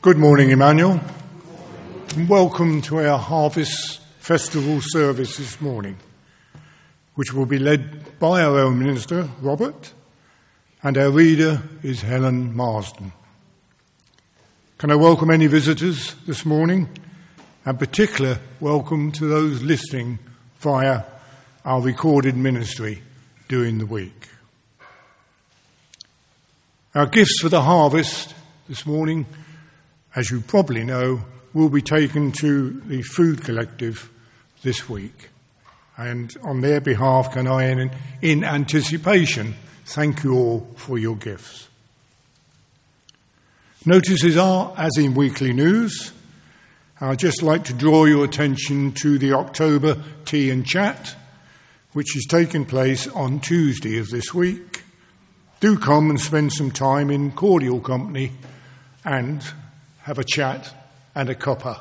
Good morning, Emmanuel, and welcome to our Harvest Festival service this morning, which will be led by our own minister, Robert, and our reader is Helen Marsden. Can I welcome any visitors this morning, and particular welcome to those listening via our recorded ministry during the week. Our gifts for the harvest this morning, as you probably know, will be taken to the Food Collective this week. And on their behalf, can I, in anticipation, thank you all for your gifts. Notices are, as in weekly news, I'd just like to draw your attention to the October Tea and Chat, which is taking place on Tuesday of this week. Do come and spend some time in cordial company and have a chat and a cuppa.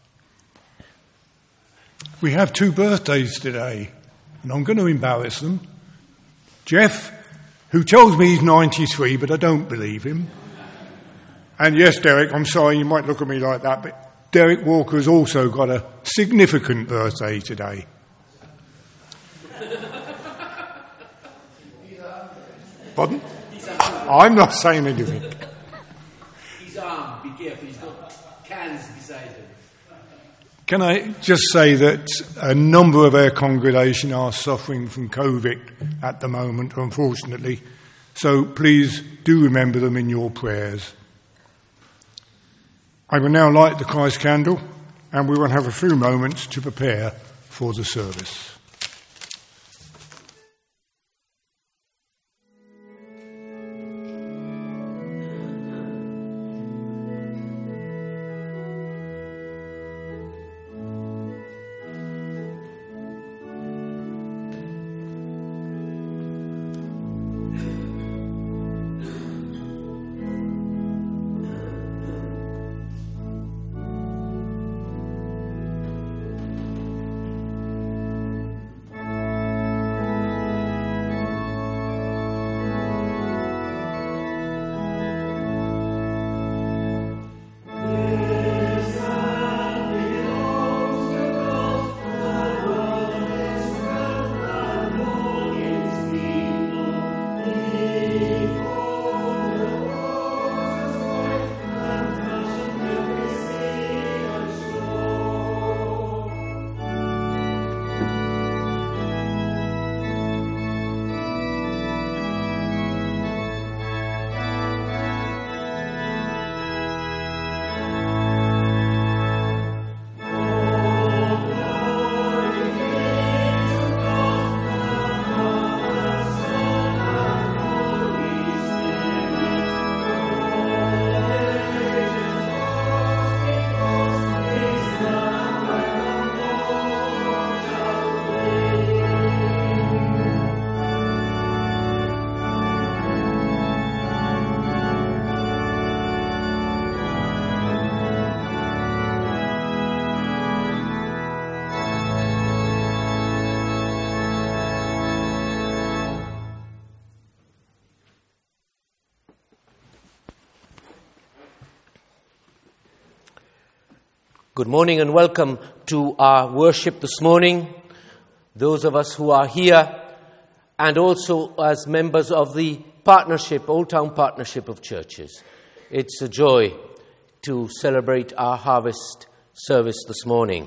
We have two birthdays today, and I'm going to embarrass them. Jeff, who tells me he's 93, but I don't believe him. And yes, Derek, I'm sorry, you might look at me like that, but Derek Walker has also got a significant birthday today. Pardon? I'm not saying anything. He's armed, be careful, he's got cans beside him. Can I just say that a number of our congregation are suffering from COVID at the moment, unfortunately, so please do remember them in your prayers. I will now light the Christ candle, and we will have a few moments to prepare for the service. Good morning and welcome to our worship this morning, those of us who are here, and also as members of the partnership, Old Town Partnership of Churches. It's a joy to celebrate our harvest service this morning.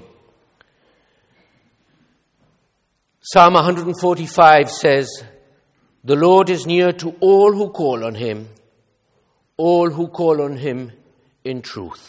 Psalm 145 says, "The Lord is near to all who call on him in truth."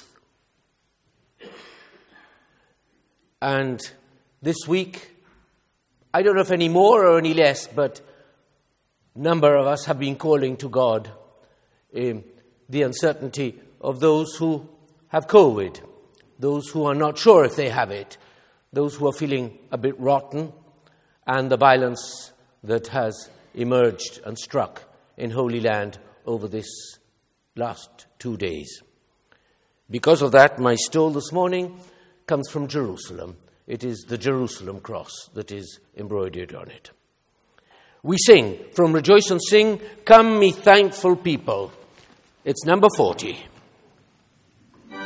And this week, I don't know if any more or any less, but a number of us have been calling to God the uncertainty of those who have COVID, those who are not sure if they have it, those who are feeling a bit rotten, and the violence that has emerged and struck in Holy Land over this last 2 days. Because of that, my stole this morning comes from Jerusalem. It is the Jerusalem cross that is embroidered on it. We sing from Rejoice and Sing, "Come, ye thankful people." It's number 40.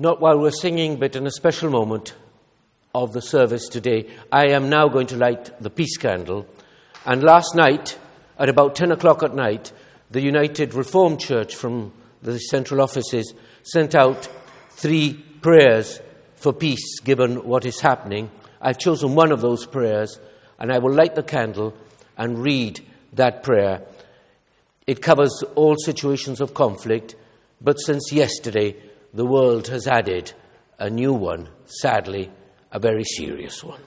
not while we're singing, but in a special moment of the service today, I am now going to light the peace candle. And last night, at about 10 o'clock at night, the United Reformed Church from the central offices sent out 3 prayers for peace, given what is happening. I've chosen one of those prayers, and I will light the candle and read that prayer. It covers all situations of conflict, but since yesterday, the world has added a new one, sadly, a very serious one.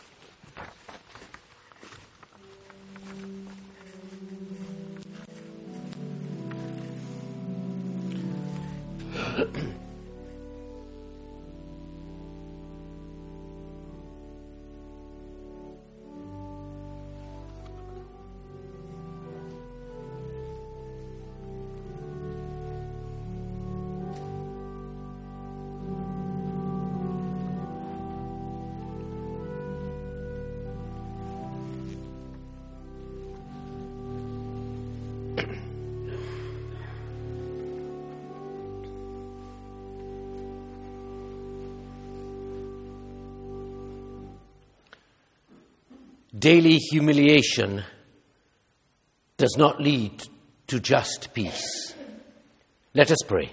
Daily humiliation does not lead to just peace. Let us pray.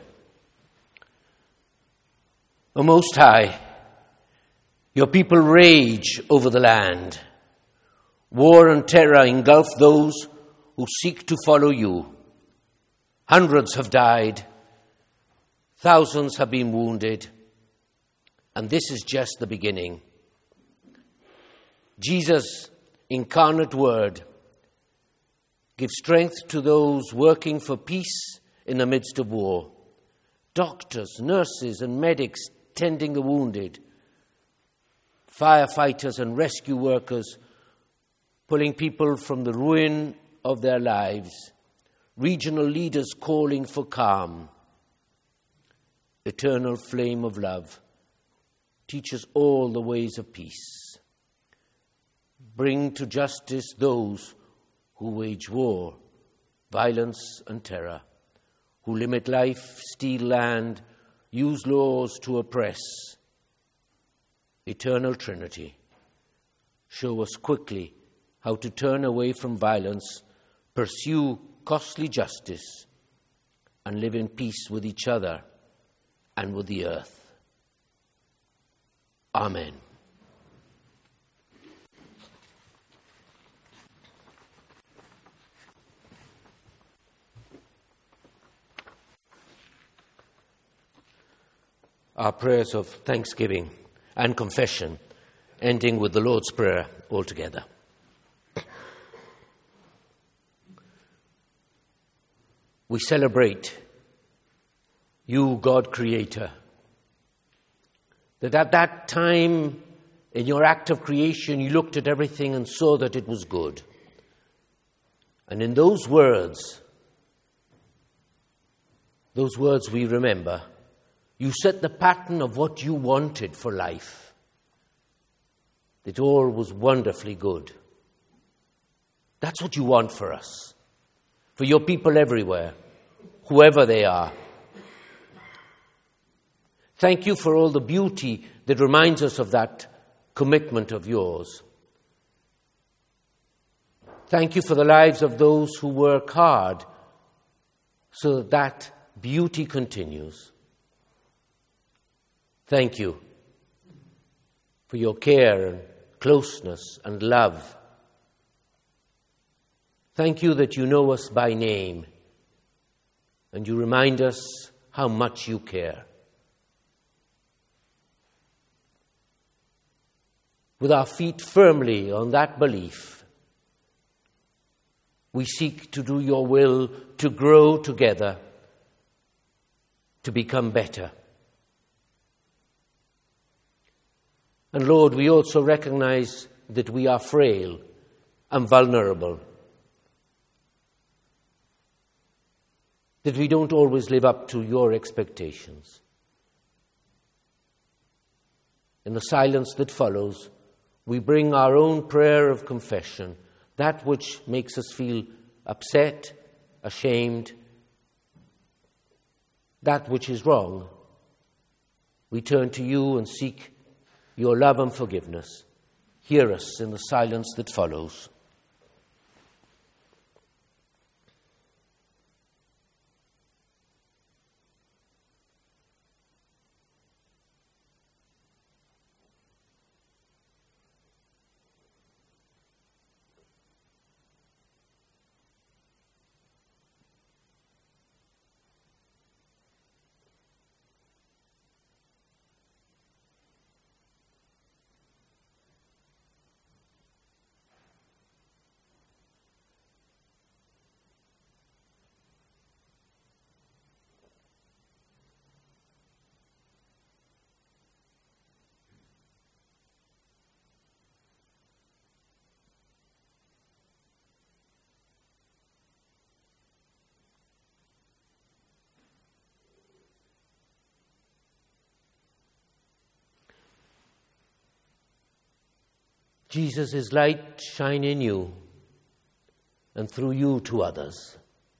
O Most High, your people rage over the land. War and terror engulf those who seek to follow you. Hundreds have died. Thousands have been wounded. And this is just the beginning. Jesus, incarnate Word, give strength to those working for peace in the midst of war. Doctors, nurses, and medics tending the wounded. Firefighters and rescue workers pulling people from the ruin of their lives. Regional leaders calling for calm. Eternal flame of love, teach us all the ways of peace. Bring to justice those who wage war, violence and terror, who limit life, steal land, use laws to oppress. Eternal Trinity, show us quickly how to turn away from violence, pursue costly justice, and live in peace with each other and with the earth. Amen. Our prayers of thanksgiving and confession, ending with the Lord's Prayer altogether. We celebrate you, God Creator, that at that time in your act of creation you looked at everything and saw that it was good. And in those words we remember, you set the pattern of what you wanted for life. That all was wonderfully good. That's what you want for us, for your people everywhere, whoever they are. Thank you for all the beauty that reminds us of that commitment of yours. Thank you for the lives of those who work hard so that that beauty continues. Thank you for your care and closeness and love. Thank you that you know us by name and you remind us how much you care. With our feet firmly on that belief, we seek to do your will, to grow together, to become better. And Lord, we also recognize that we are frail and vulnerable, that we don't always live up to your expectations. In the silence that follows, we bring our own prayer of confession, that which makes us feel upset, ashamed, that which is wrong. We turn to you and seek your love and forgiveness. Hear us in the silence that follows. Jesus' light shine in you and through you to others.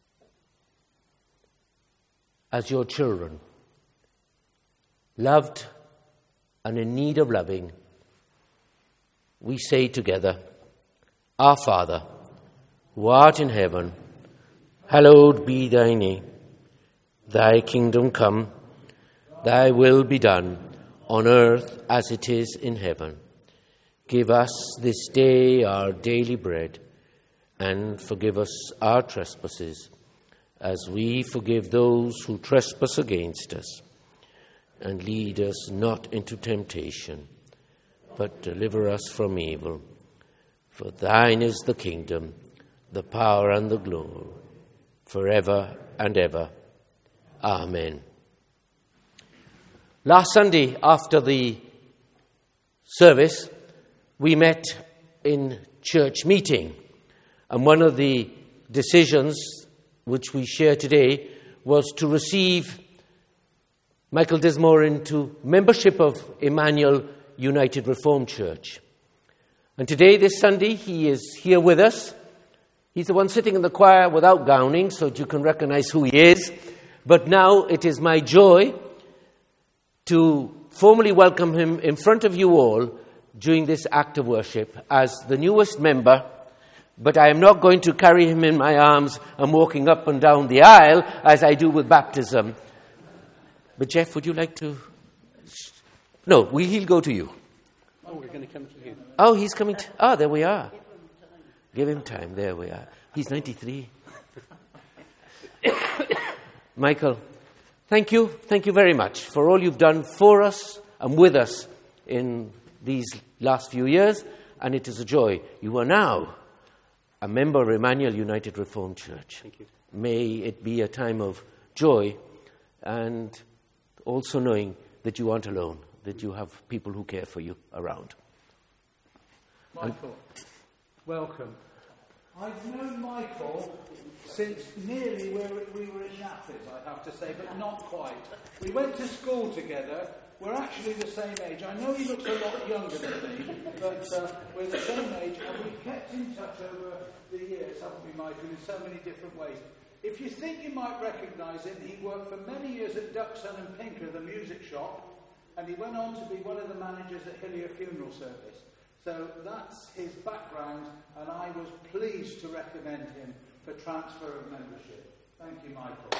As your children, loved and in need of loving, we say together, Our Father, who art in heaven, hallowed be thy name. Thy kingdom come, thy will be done, on earth as it is in heaven. Give us this day our daily bread, and forgive us our trespasses, as we forgive those who trespass against us. And lead us not into temptation, but deliver us from evil. For thine is the kingdom, the power, and the glory, forever and ever. Amen. Last Sunday, after the service, we met in church meeting, and one of the decisions which we share today was to receive Michael Dismore into membership of Emmanuel United Reformed Church. And today, this Sunday, he is here with us. He's the one sitting in the choir without gowning, so that you can recognize who he is. But now it is my joy to formally welcome him in front of you all during this act of worship as the newest member, but I am not going to carry him in my arms and walking up and down the aisle as I do with baptism. But Jeff, would you like to? No, he'll go to you. Oh, we're going to come to you. Oh, he's coming. There we are. Give him time. There we are. He's 93. Michael, thank you. Thank you very much for all you've done for us and with us in these last few years, and it is a joy. You are now a member of Emmanuel United Reformed Church. Thank you. May it be a time of joy, and also knowing that you aren't alone, that you have people who care for you around. Michael, welcome. I've known Michael since nearly we were in Naples, I have to say, but not quite. We went to school together. We're actually the same age. I know he looks a lot younger than me, but we're the same age, and we've kept in touch over the years, haven't we, Michael, in so many different ways. If you think you might recognise him, he worked for many years at Duckson and Pinker, the music shop, and he went on to be one of the managers at Hillier Funeral Service. So that's his background, and I was pleased to recommend him for transfer of membership. Thank you, Michael.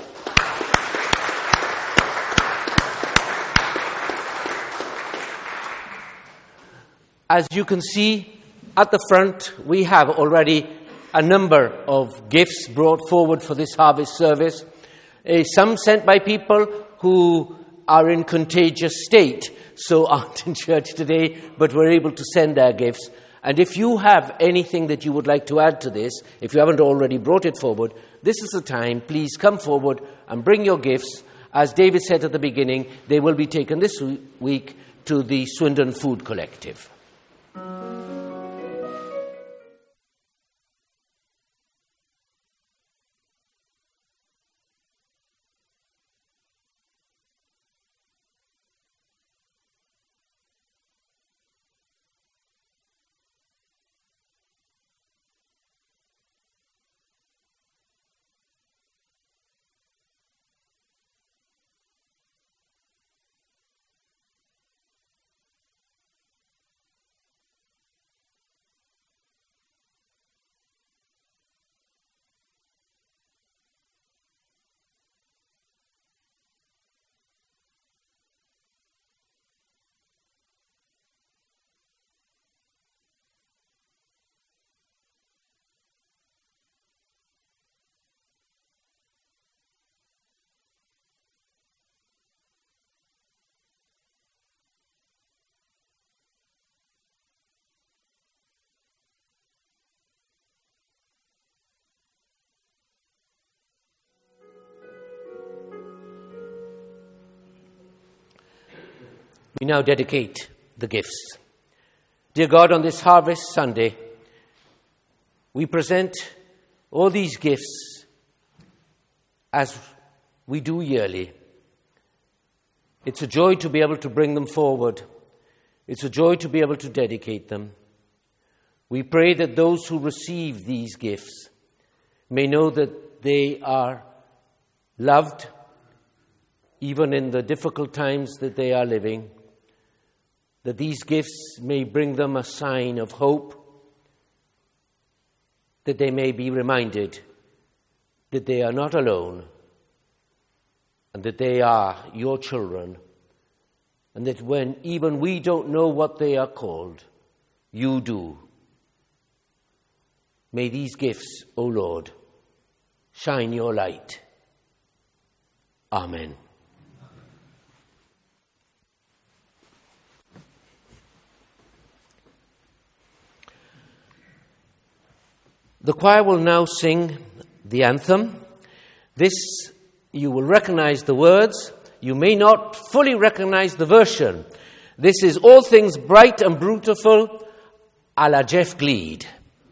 As you can see at the front, we have already a number of gifts brought forward for this harvest service. Some sent by people who are in contagious state, so aren't in church today, but were able to send their gifts. And if you have anything that you would like to add to this, if you haven't already brought it forward, this is the time. Please come forward and bring your gifts. As David said at the beginning, they will be taken this week to the Swindon Food Collective. We now dedicate the gifts. Dear God, on this Harvest Sunday, we present all these gifts as we do yearly. It's a joy to be able to bring them forward. It's a joy to be able to dedicate them. We pray that those who receive these gifts may know that they are loved, even in the difficult times that they are living, that these gifts may bring them a sign of hope, that they may be reminded that they are not alone, and that they are your children, and that when even we don't know what they are called, you do. May these gifts, O Lord, shine your light. Amen. The choir will now sing the anthem. This, you will recognize the words. You may not fully recognize the version. This is All Things Bright and Beautiful a la Jeff Gleed.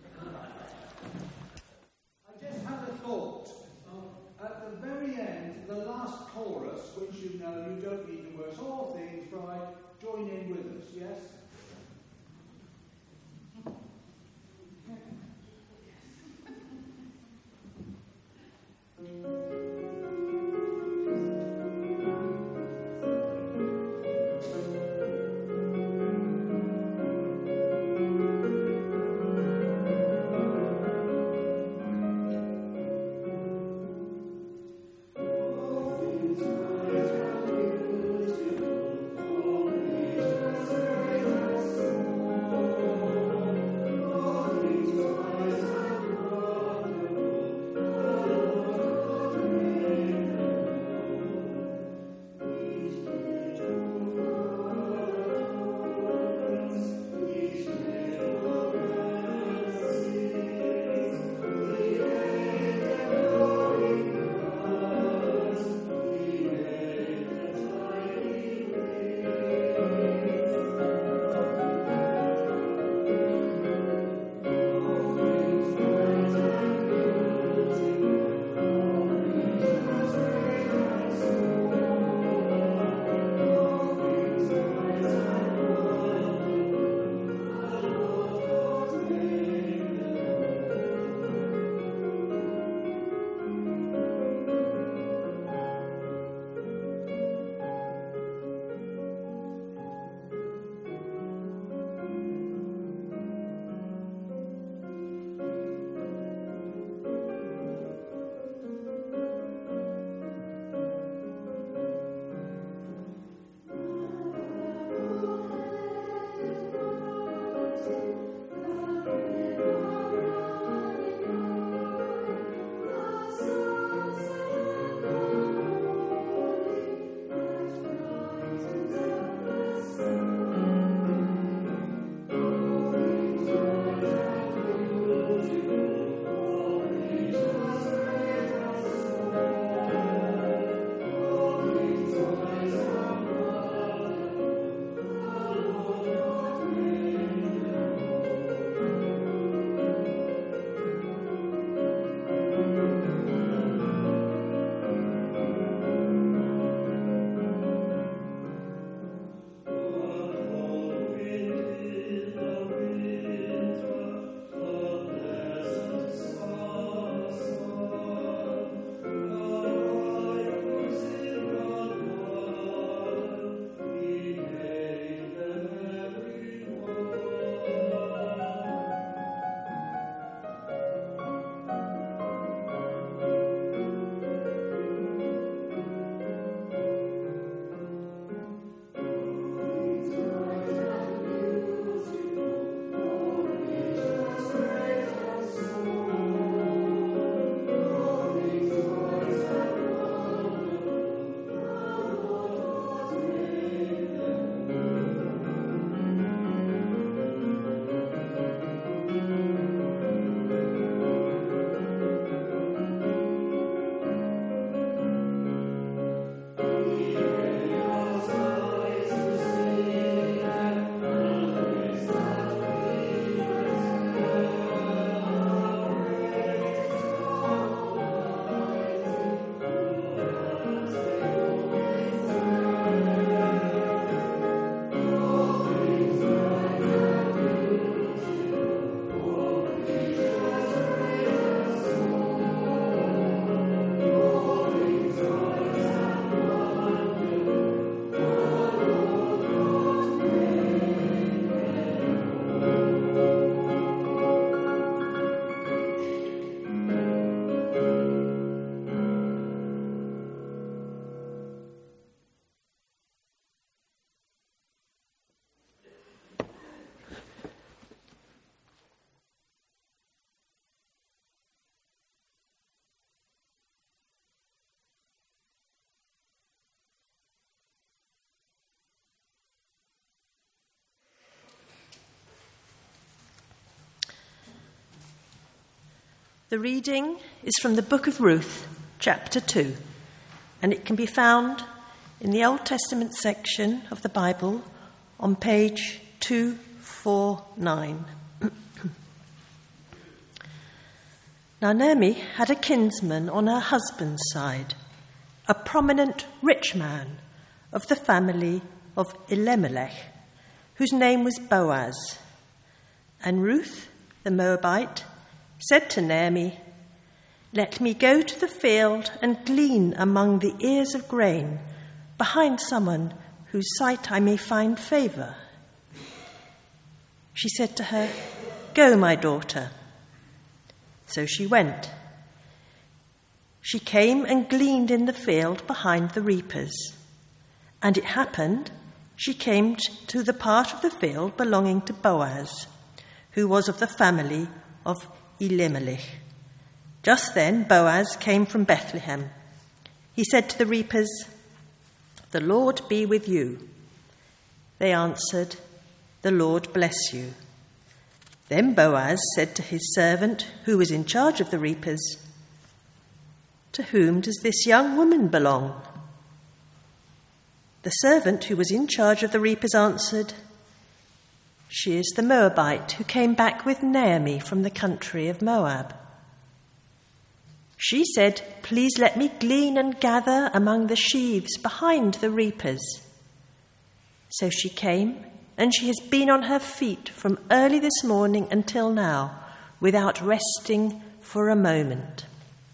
I just had a thought. At the very end, the last chorus, which you know, you don't need the words, all things bright, join in with us, yes? The reading is from the book of Ruth, chapter 2, and it can be found in the Old Testament section of the Bible on page 249. Now Naomi had a kinsman on her husband's side, a prominent rich man of the family of Elimelech, whose name was Boaz. And Ruth, the Moabite, said to Naomi, "Let me go to the field and glean among the ears of grain behind someone whose sight I may find favour." She said to her, "Go, my daughter." So she went. She came and gleaned in the field behind the reapers. And it happened, she came to the part of the field belonging to Boaz, who was of the family of Elimelech. Just then Boaz came from Bethlehem. He said to the reapers, "The Lord be with you." They answered, "The Lord bless you." Then Boaz said to his servant, who was in charge of the reapers, "To whom does this young woman belong?" The servant who was in charge of the reapers answered, "She is the Moabite who came back with Naomi from the country of Moab. She said, 'Please let me glean and gather among the sheaves behind the reapers.' So she came, and she has been on her feet from early this morning until now, without resting for a moment."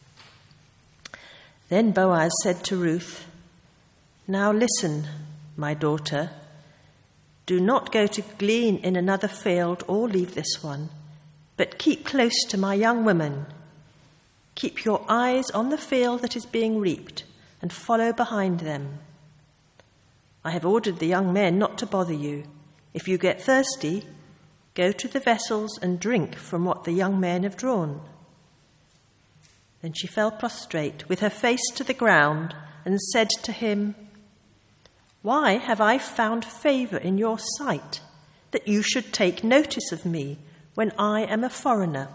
Then Boaz said to Ruth, "Now listen, my daughter. Do not go to glean in another field or leave this one, but keep close to my young women. Keep your eyes on the field that is being reaped and follow behind them. I have ordered the young men not to bother you. If you get thirsty, go to the vessels and drink from what the young men have drawn." Then she fell prostrate with her face to the ground and said to him, "Why have I found favour in your sight, that you should take notice of me when I am a foreigner?"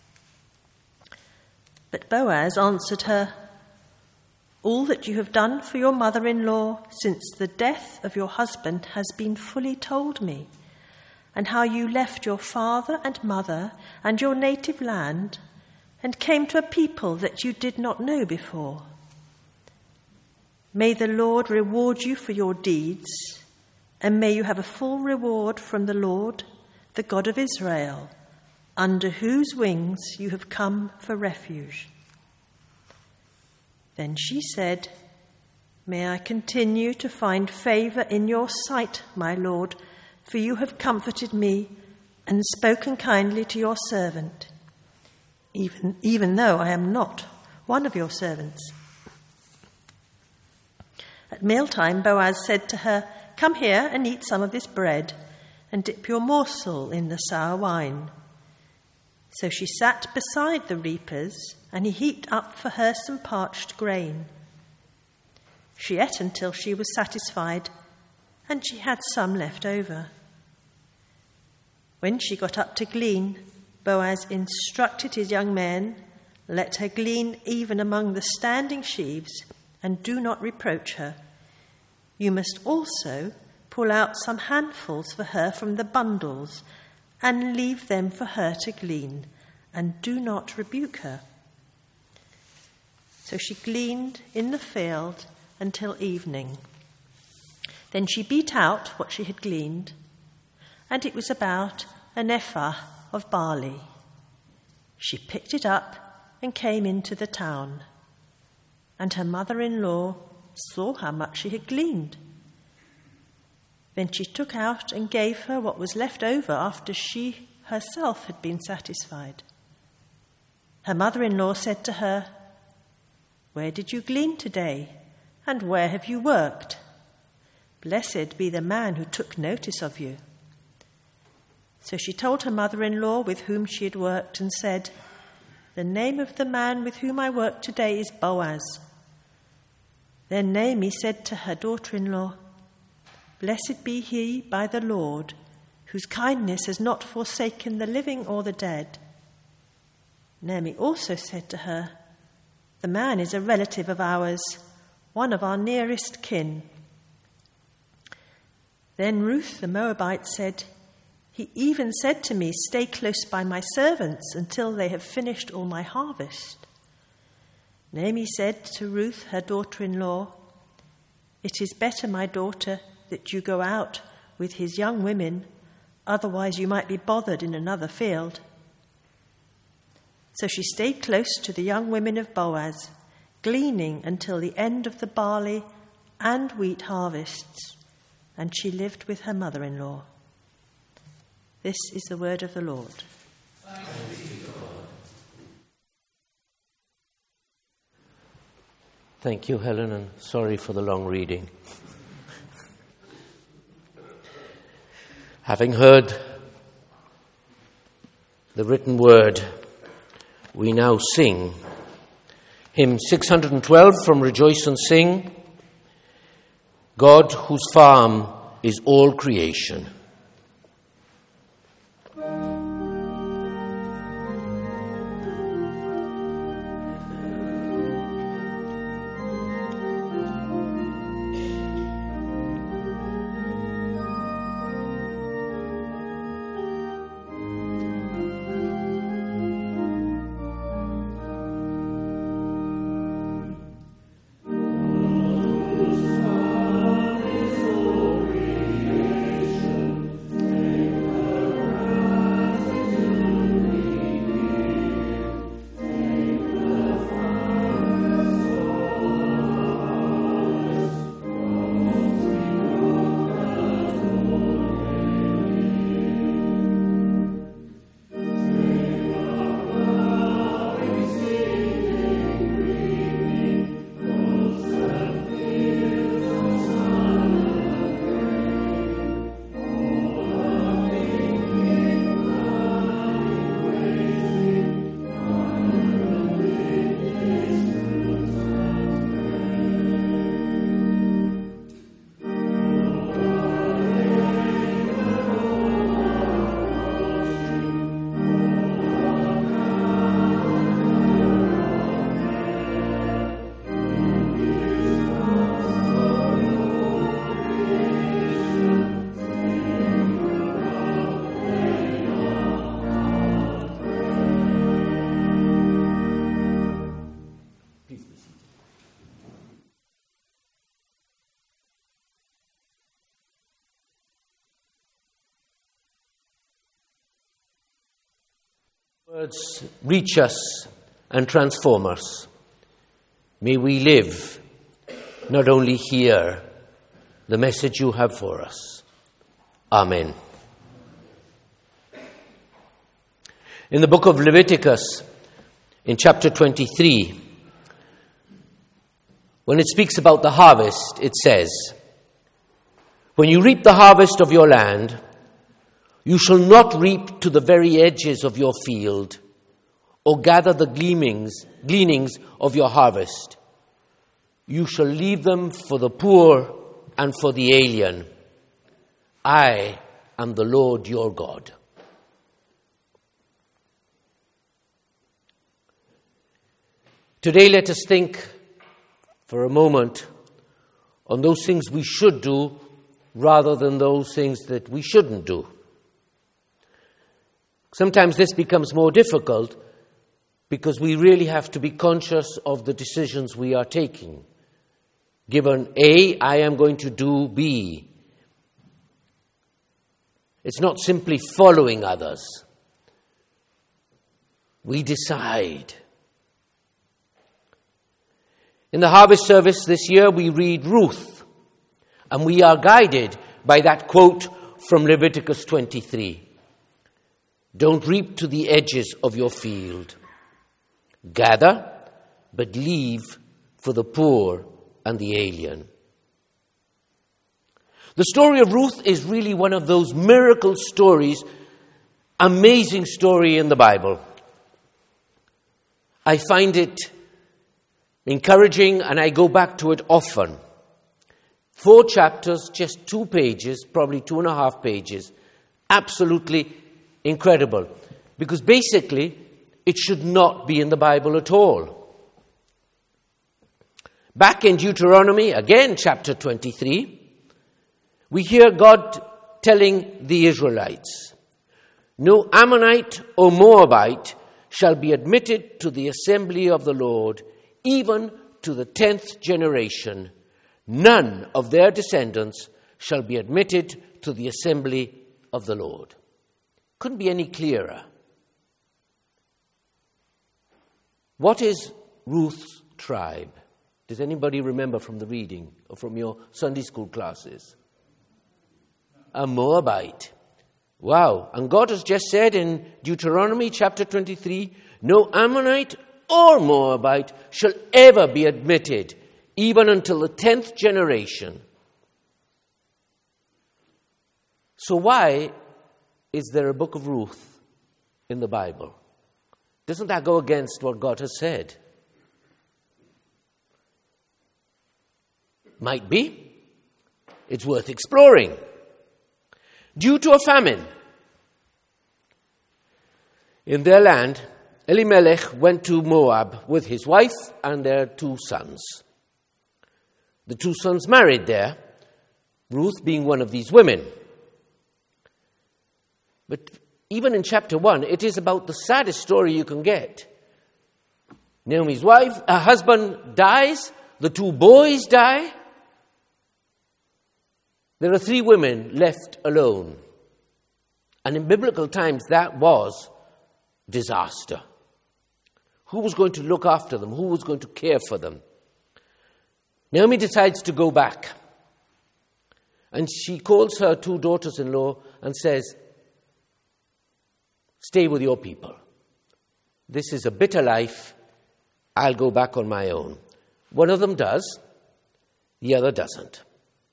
But Boaz answered her, "All that you have done for your mother-in-law since the death of your husband has been fully told me, and how you left your father and mother and your native land and came to a people that you did not know before. May the Lord reward you for your deeds, and may you have a full reward from the Lord, the God of Israel, under whose wings you have come for refuge." Then she said, "May I continue to find favour in your sight, my Lord, for you have comforted me and spoken kindly to your servant, even though I am not one of your servants." At mealtime, Boaz said to her, "Come here and eat some of this bread, and dip your morsel in the sour wine." So she sat beside the reapers, and he heaped up for her some parched grain. She ate until she was satisfied, and she had some left over. When she got up to glean, Boaz instructed his young men, "Let her glean even among the standing sheaves, and do not reproach her. You must also pull out some handfuls for her from the bundles, and leave them for her to glean, and do not rebuke her." So she gleaned in the field until evening. Then she beat out what she had gleaned, and it was about an ephah of barley. She picked it up and came into the town, and her mother-in-law saw how much she had gleaned. Then she took out and gave her what was left over after she herself had been satisfied. Her mother-in-law said to her, "Where did you glean today, and where have you worked? Blessed be the man who took notice of you." So she told her mother-in-law with whom she had worked and said, "The name of the man with whom I work today is Boaz." Then Naomi said to her daughter-in-law, "Blessed be he by the Lord, whose kindness has not forsaken the living or the dead." Naomi also said to her, "The man is a relative of ours, one of our nearest kin." Then Ruth the Moabite said, "He even said to me, 'Stay close by my servants until they have finished all my harvest.'" Naomi said to Ruth, her daughter-in-law, "It is better, my daughter, that you go out with his young women, otherwise you might be bothered in another field." So she stayed close to the young women of Boaz, gleaning until the end of the barley and wheat harvests, and she lived with her mother-in-law. This is the word of the Lord. Thank you, Helen, and sorry for the long reading. Having heard the written word, we now sing hymn 612 from Rejoice and Sing, God whose farm is all creation. Words reach us and transform us. May we live, not only hear, the message you have for us. Amen. In the book of Leviticus, in chapter 23, when it speaks about the harvest, it says, "When you reap the harvest of your land, you shall not reap to the very edges of your field, or gather the gleanings of your harvest. You shall leave them for the poor and for the alien. I am the Lord your God." Today, let us think for a moment on those things we should do rather than those things that we shouldn't do. Sometimes this becomes more difficult because we really have to be conscious of the decisions we are taking. Given A, I am going to do B. It's not simply following others. We decide. In the harvest service this year, we read Ruth, and we are guided by that quote from Leviticus 23. Don't reap to the edges of your field. Gather, but leave for the poor and the alien. The story of Ruth is really one of those miracle stories, amazing story in the Bible. I find it encouraging, and I go back to it often. 4 chapters, just 2 pages, probably 2.5 pages. Absolutely incredible. Because basically, it should not be in the Bible at all. Back in Deuteronomy, again chapter 23, we hear God telling the Israelites, "No Ammonite or Moabite shall be admitted to the assembly of the Lord, even to the 10th generation. None of their descendants shall be admitted to the assembly of the Lord." Couldn't be any clearer. What is Ruth's tribe? Does anybody remember from the reading or from your Sunday school classes? A Moabite. Wow. And God has just said in Deuteronomy chapter 23, "No Ammonite or Moabite shall ever be admitted, even until the 10th generation." So why is there a book of Ruth in the Bible? Doesn't that go against what God has said? Might be. It's worth exploring. Due to a famine in their land, Elimelech went to Moab with his wife and their 2 sons. The 2 sons married there, Ruth being one of these women. But even in chapter 1, it is about the saddest story you can get. Naomi's her husband dies, the 2 boys die. There are 3 women left alone. And in biblical times, that was disaster. Who was going to look after them? Who was going to care for them? Naomi decides to go back. And she calls her 2 daughters-in-law and says, "Stay with your people. This is a bitter life. I'll go back on my own." One of them does. The other doesn't.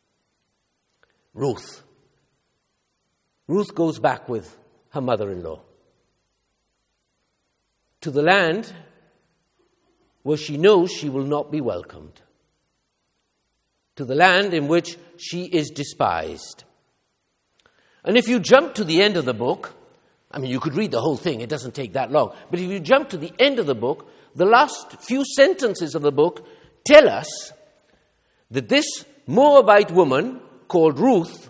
Ruth. Ruth goes back with her mother-in-law to the land where she knows she will not be welcomed, to the land in which she is despised. And if you jump to the end of the book, I mean, you could read the whole thing, it doesn't take that long, but if you jump to the end of the book, the last few sentences of the book tell us that this Moabite woman called Ruth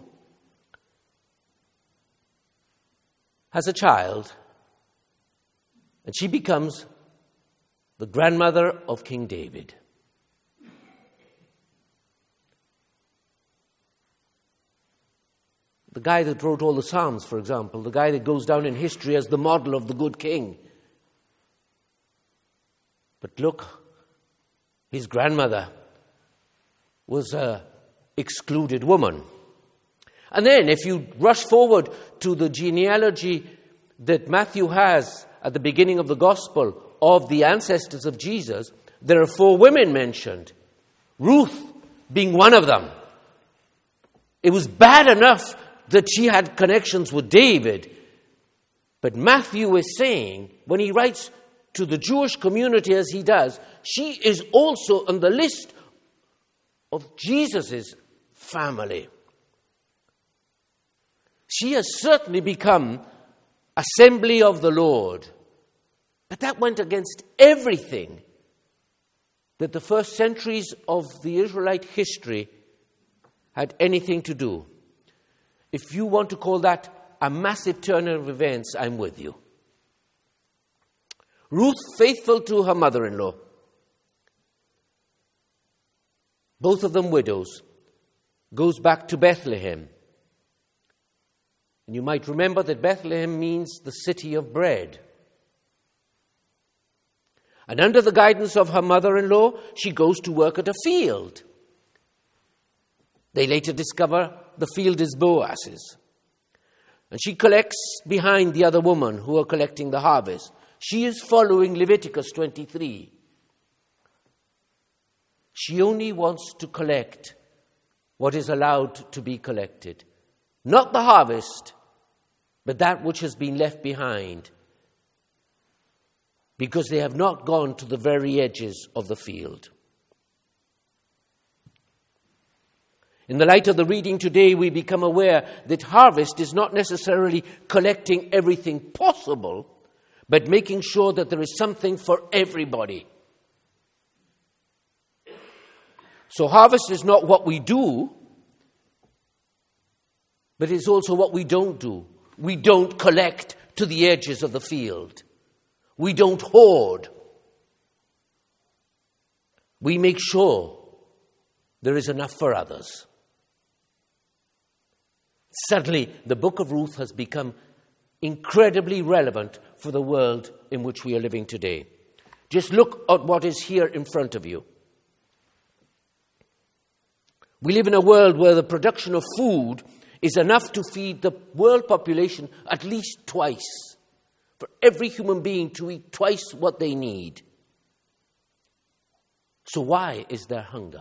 has a child, and she becomes the grandmother of King David. The guy that wrote all the Psalms, for example, the guy that goes down in history as the model of the good king. But look, his grandmother was an excluded woman. And then if you rush forward to the genealogy that Matthew has at the beginning of the gospel of the ancestors of Jesus, there are 4 women mentioned, Ruth being one of them. It was bad enough that she had connections with David, but Matthew is saying, when he writes to the Jewish community as he does, she is also on the list of Jesus' family. She has certainly become assembly of the Lord. But that went against everything that the first centuries of the Israelite history had anything to do. If you want to call that a massive turn of events, I'm with you. Ruth, faithful to her mother-in-law, both of them widows, goes back to Bethlehem. And you might remember that Bethlehem means the city of bread. And under the guidance of her mother-in-law, she goes to work at a field. They later discover the field is Boaz's. And she collects behind the other woman who are collecting the harvest. She is following Leviticus 23. She only wants to collect what is allowed to be collected. Not the harvest, but that which has been left behind, because they have not gone to the very edges of the field. In the light of the reading today, we become aware that harvest is not necessarily collecting everything possible, but making sure that there is something for everybody. So harvest is not what we do, but it's also what we don't do. We don't collect to the edges of the field. We don't hoard. We make sure there is enough for others. Suddenly, the book of Ruth has become incredibly relevant for the world in which we are living today. Just look at what is here in front of you. We live in a world where the production of food is enough to feed the world population at least twice. For every human being to eat twice what they need. So why is there hunger?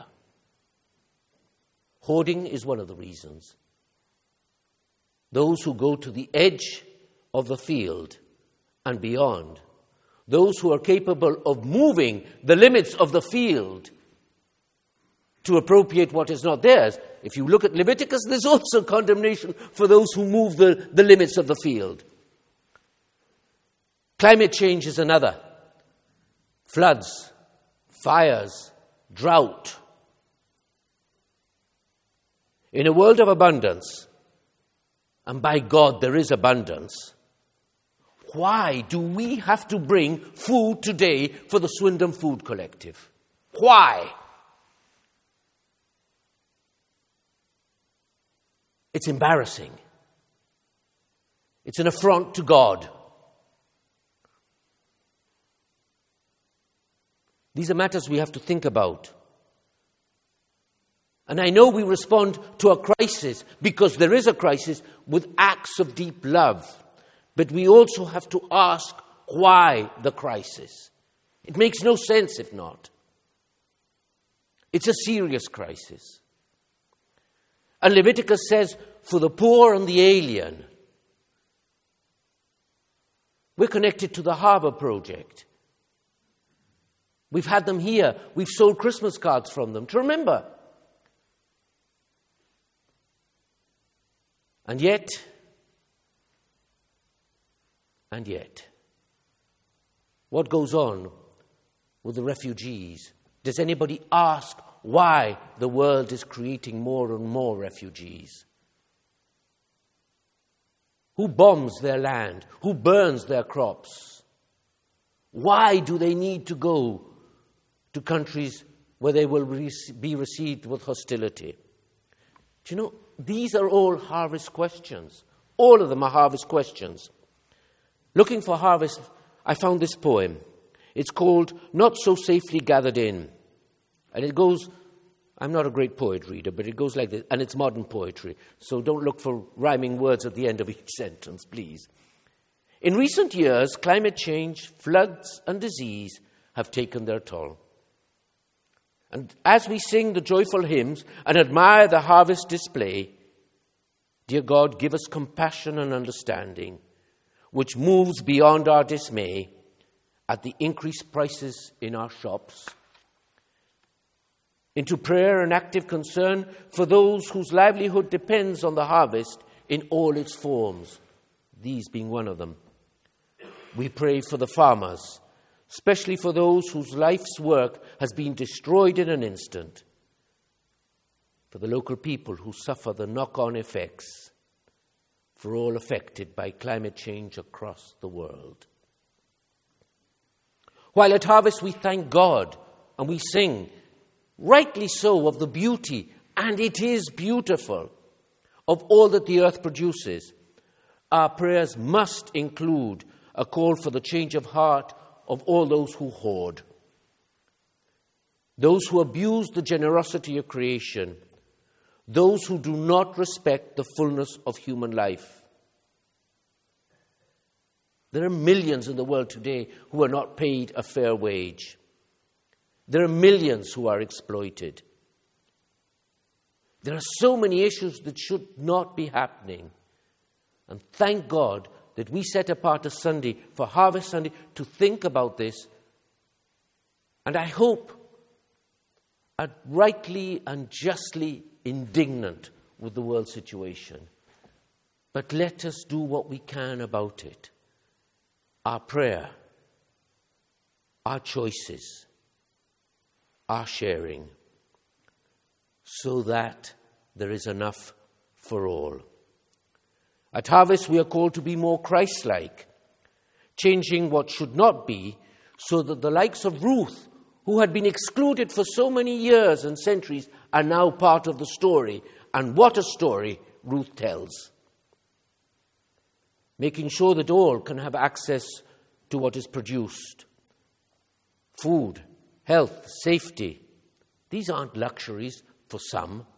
Hoarding is one of the reasons. Those who go to the edge of the field and beyond, those who are capable of moving the limits of the field to appropriate what is not theirs. If you look at Leviticus, there's also condemnation for those who move the limits of the field. Climate change is another. Floods, fires, drought. In a world of abundance, and by God there is abundance, why do we have to bring food today for the Swindon Food Collective? Why? It's embarrassing. It's an affront to God. These are matters we have to think about. And I know we respond to a crisis, because there is a crisis, with acts of deep love. But we also have to ask why the crisis. It makes no sense if not. It's a serious crisis. And Leviticus says, for the poor and the alien. We're connected to the Harbour Project. We've had them here. We've sold Christmas cards from them to remember. And yet, what goes on with the refugees? Does anybody ask why the world is creating more and more refugees? Who bombs their land? Who burns their crops? Why do they need to go to countries where they will be received with hostility? Do you know, these are all harvest questions. All of them are harvest questions. Looking for harvest, I found this poem. It's called Not So Safely Gathered In. And it goes, I'm not a great poet reader, but it goes like this, and it's modern poetry. So don't look for rhyming words at the end of each sentence, please. In recent years, climate change, floods, and disease have taken their toll. And as we sing the joyful hymns and admire the harvest display, dear God, give us compassion and understanding, which moves beyond our dismay at the increased prices in our shops, into prayer and active concern for those whose livelihood depends on the harvest in all its forms, these being one of them. We pray for the farmers, especially for those whose life's work has been destroyed in an instant, for the local people who suffer the knock-on effects, for all affected by climate change across the world. While at harvest we thank God and we sing, rightly so, of the beauty, and it is beautiful, of all that the earth produces, our prayers must include a call for the change of heart of all those who hoard, those who abuse the generosity of creation, those who do not respect the fullness of human life. There are millions in the world today who are not paid a fair wage. There are millions who are exploited. There are so many issues that should not be happening. And thank God that we set apart a Sunday for Harvest Sunday to think about this. And I hope are rightly and justly indignant with the world situation. But let us do what we can about it. our prayer, our choices, our sharing, so that there is enough for all. At Harvest, we are called to be more Christ-like, changing what should not be, so that the likes of Ruth, who had been excluded for so many years and centuries, are now part of the story. And what a story Ruth tells. Making sure that all can have access to what is produced. Food, health, safety. These aren't luxuries for some.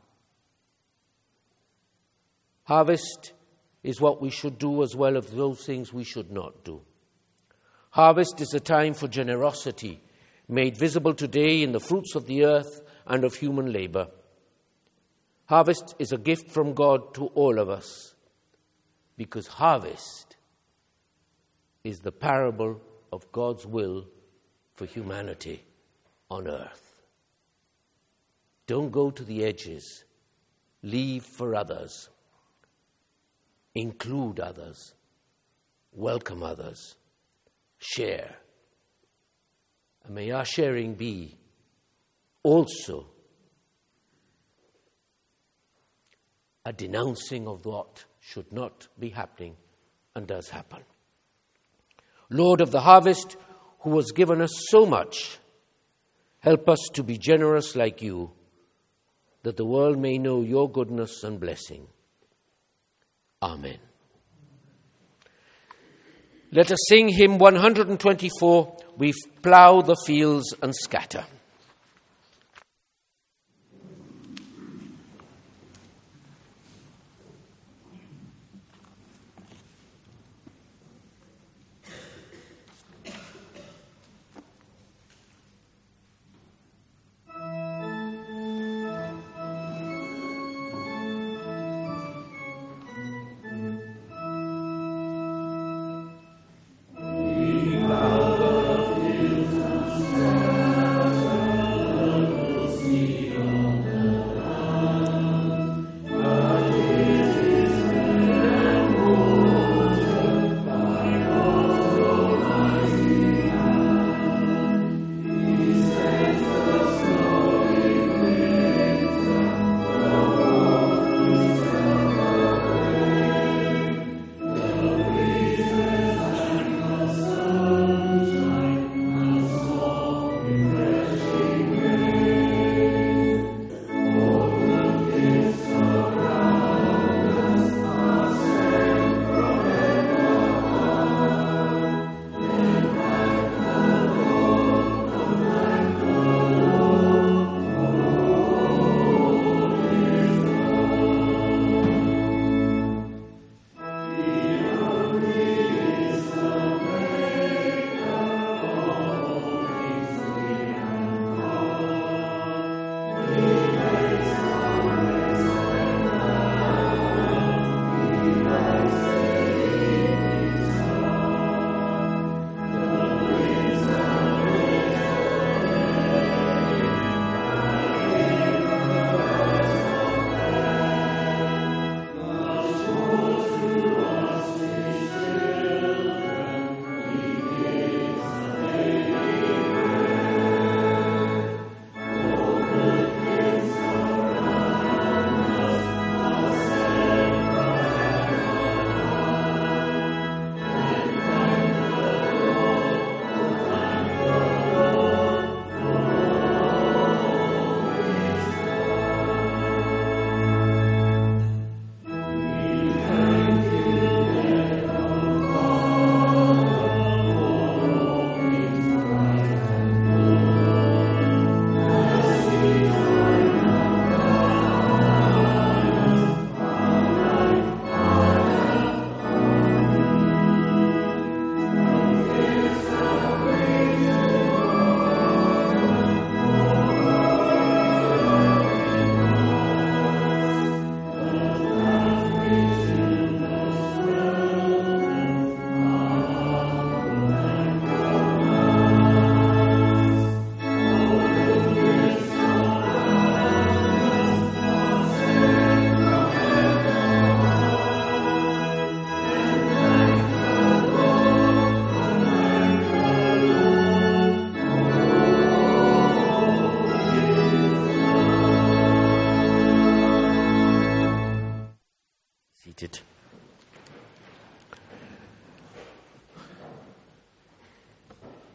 Harvest is what we should do as well as those things we should not do. Harvest is a time for generosity, made visible today in the fruits of the earth and of human labor. Harvest is a gift from God to all of us, because harvest is the parable of God's will for humanity on earth. Don't go to the edges. Leave for others. Include others. Welcome others. Share. And may our sharing be also a denouncing of what should not be happening and does happen. Lord of the harvest, who has given us so much, help us to be generous like you, that the world may know your goodness and blessing. Amen. Let us sing hymn 124, We Plough the Fields and Scatter. We plough the fields and scatter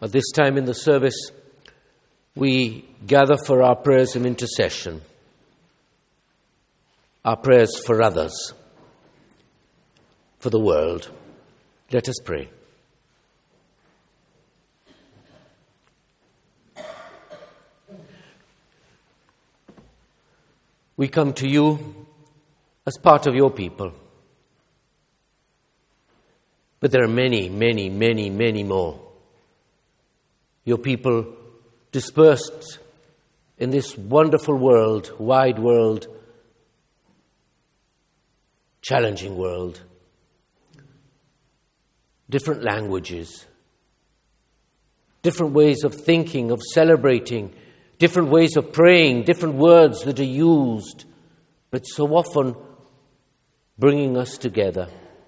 At this time in the service, we gather for our prayers of intercession, our prayers for others, for the world. Let us pray. We come to you as part of your people. But there are many, many, many, many more. Your people dispersed in this wonderful world, wide world, challenging world. Different languages, different ways of thinking, of celebrating, different ways of praying, different words that are used, but so often bringing us together.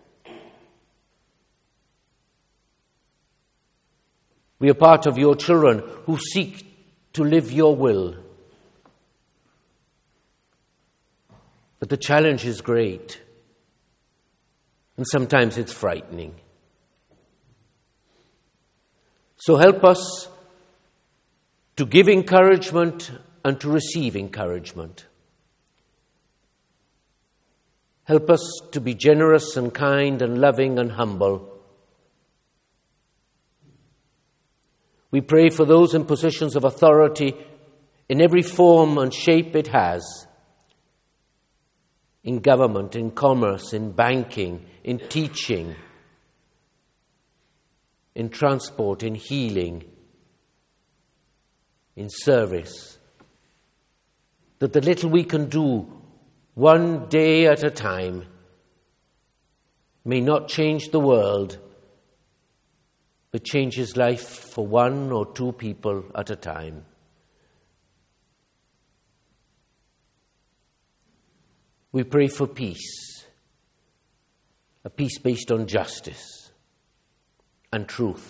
We are part of your children who seek to live your will. But the challenge is great, and sometimes it's frightening. So help us to give encouragement and to receive encouragement. Help us to be generous and kind and loving and humble. We pray for those in positions of authority in every form and shape it has, in government, in commerce, in banking, in teaching, in transport, in healing, in service, that the little we can do one day at a time may not change the world, but changes life for one or two people at a time. We pray for peace, a peace based on justice and truth.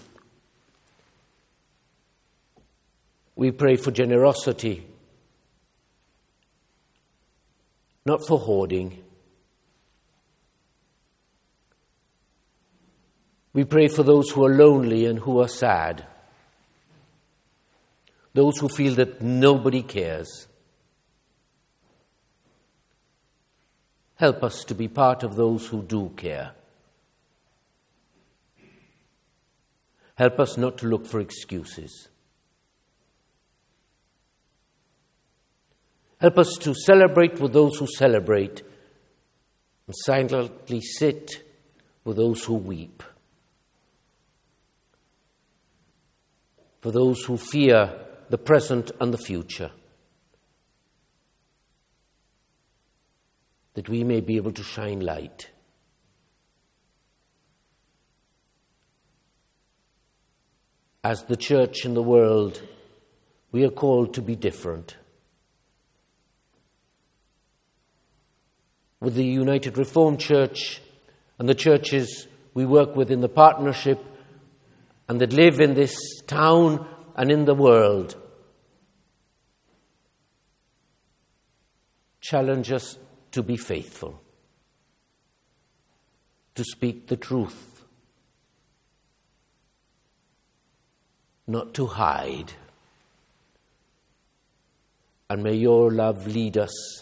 We pray for generosity, not for hoarding. We pray for those who are lonely and who are sad, those who feel that nobody cares. Help us to be part of those who do care. Help us not to look for excuses. Help us to celebrate with those who celebrate and silently sit with those who weep. For those who fear the present and the future, that we may be able to shine light. As the church in the world, we are called to be different. With the United Reformed Church and the churches we work with in the partnership and that live in this town and in the world, challenge us to be faithful, to speak the truth, not to hide. And may your love lead us.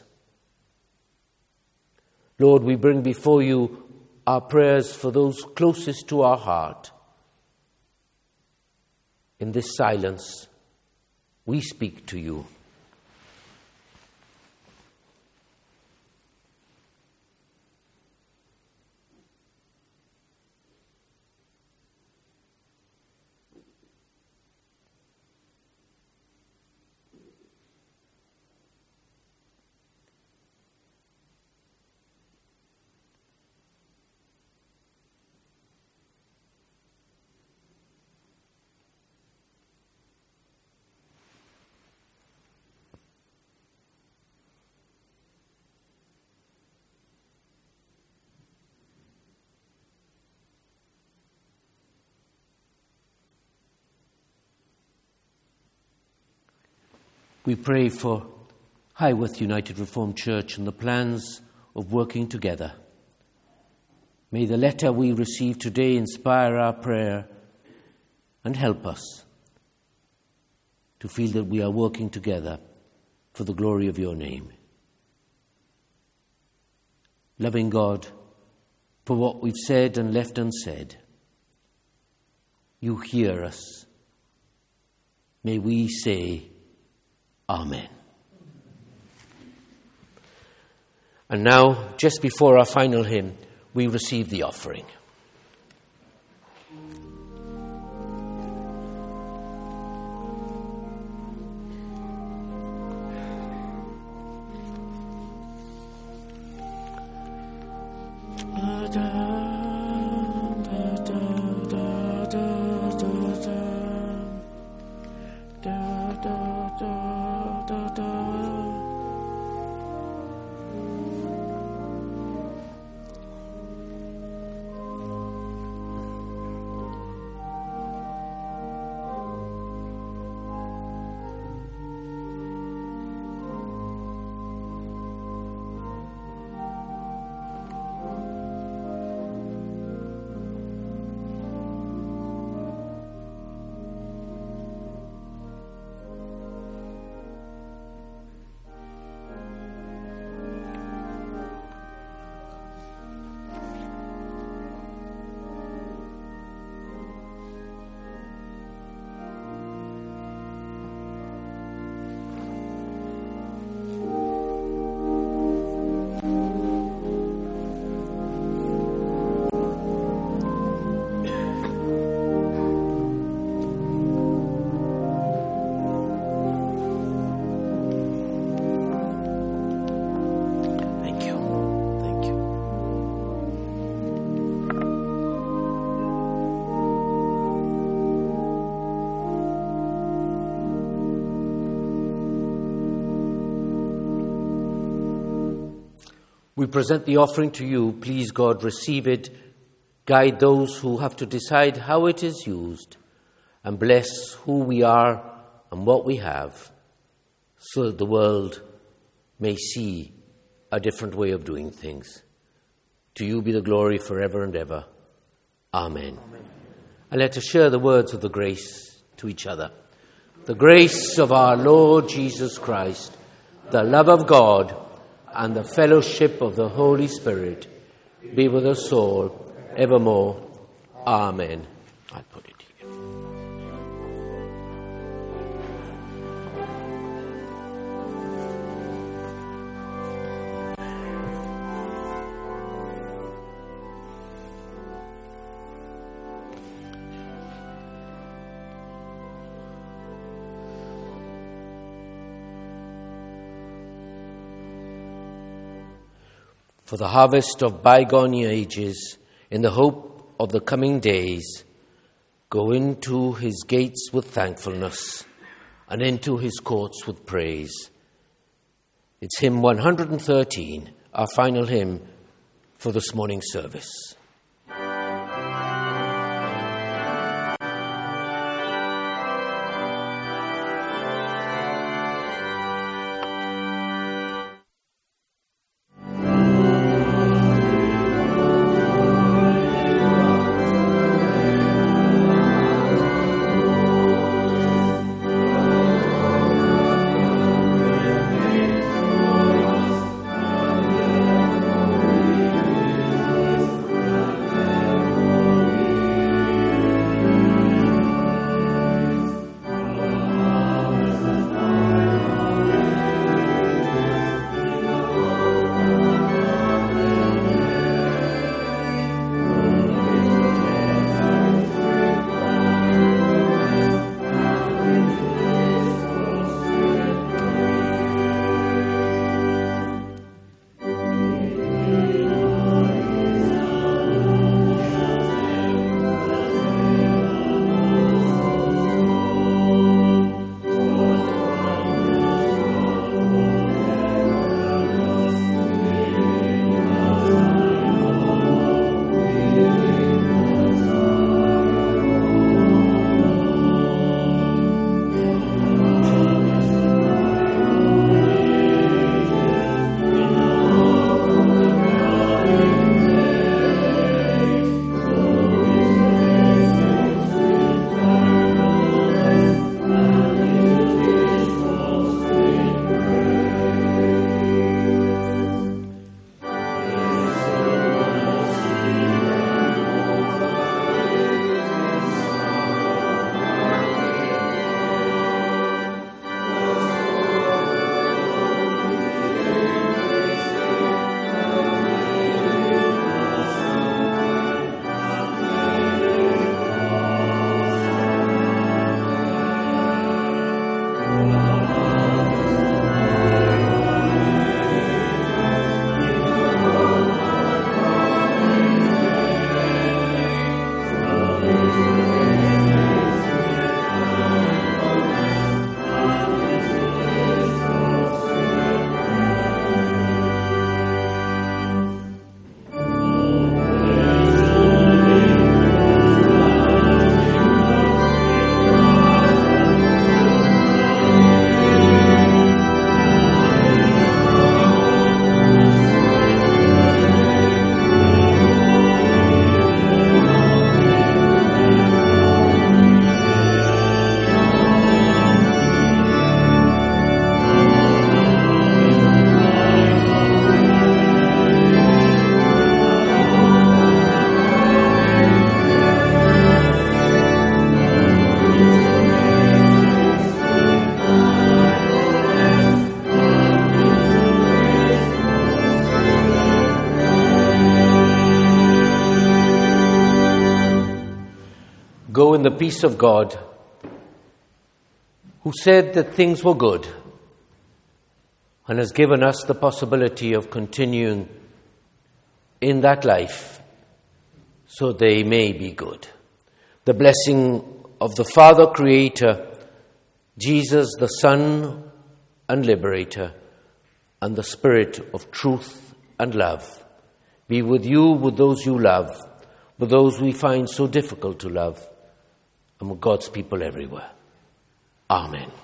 Lord, we bring before you our prayers for those closest to our heart. In this silence, we speak to you. We pray for Highworth United Reformed Church and the plans of working together. May the letter we receive today inspire our prayer and help us to feel that we are working together for the glory of your name. Loving God, for what we've said and left unsaid, you hear us. May we say, Amen. And now, just before our final hymn, we receive the offering. We present the offering to you. Please, God, receive it. Guide those who have to decide how it is used, and bless who we are and what we have, so that the world may see a different way of doing things. To you be the glory forever and ever. Amen. Amen. And let us share the words of the grace to each other. The grace of our Lord Jesus Christ, the love of God, and the fellowship of the Holy Spirit be with us all evermore. Amen. I'll put it here. For the harvest of bygone ages, in the hope of the coming days, go into his gates with thankfulness and into his courts with praise. It's hymn 113, our final hymn for this morning's service. go in the peace of God, who said that things were good and has given us the possibility of continuing in that life so they may be good. The blessing of the Father, Creator, Jesus, the Son and Liberator, and the Spirit of truth and love be with you, with those you love, with those we find so difficult to love, and with God's people everywhere. Amen.